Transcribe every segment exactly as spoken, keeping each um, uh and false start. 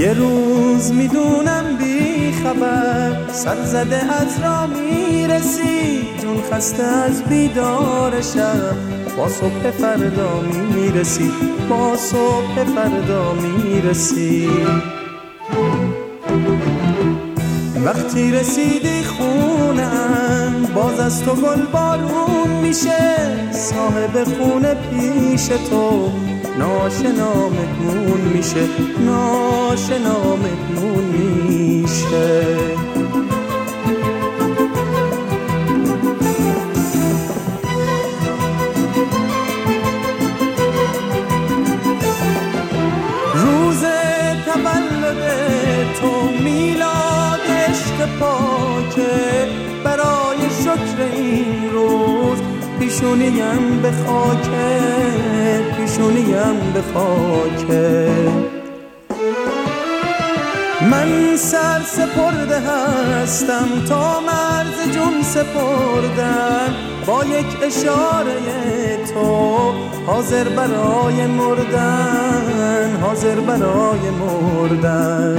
یه روز میدونم بی خبر سر زده از را میرسی، جون خسته از بیدار شب، با صبح فردا میرسی، با صبح فردا میرسی. وقتی رسیدی خونم باز از تو گل بارون میشه، صاحب خونه پیش تو ناشنا مهمون میشه، ناشنا مهمون میشه. روز تولد تو میلاد عشق پاکه، برای شکر این روز پیشونیم به خاکه، پیشونیم به خاکه. من سر سپرده هستم تا مرز جون سپردن، با یک اشاره تو حاضر برای مردن، حاضر برای مردن.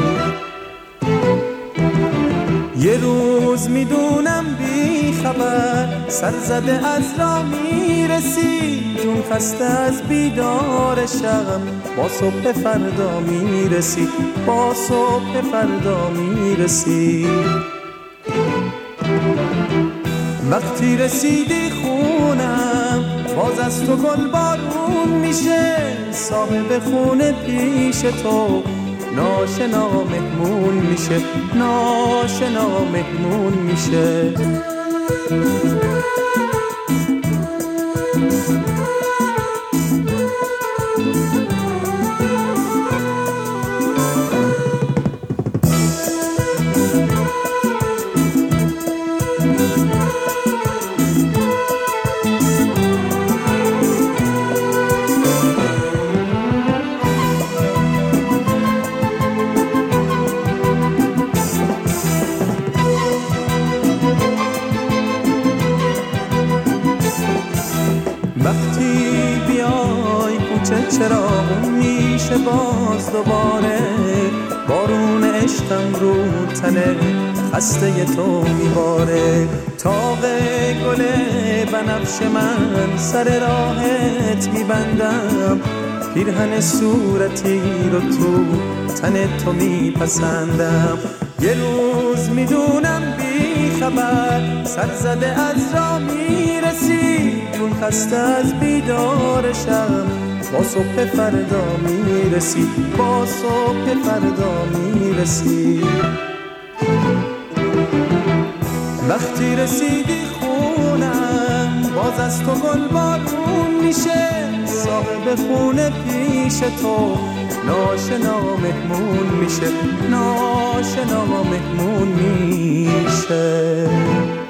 یه روز میدونم بی خبر سر زده از را میرسی، جون خسته از بیدار شب، با صبح فردا میرسی، با صبح فردا میرسی. وقتی رسیدی خونم باز از تو گل بارون میشه، صاحب خونه پیش تو ناشنا مهمون میشه، ناشنا مهمون میشه. وقتی بیای کوچه چراغون میشه باز دوباره، بارون عشقم رو تنه خسته تو میباره. تاق گل بنفش من سر راهت میبندم، پیرهن صورتی رو تو تن تو میپسندم. یه روز میدونم بی خبر سر زده از را میرسی، جون خسته از بیدار شب، با صبح فردا میرسی، با صبح فردا میرسی. وقتی رسیدی خونم باز از تو گل بارون میشه، صاحب خونه پیش تو ناشنا مهمون میشه، ناشنا مهمون میشه.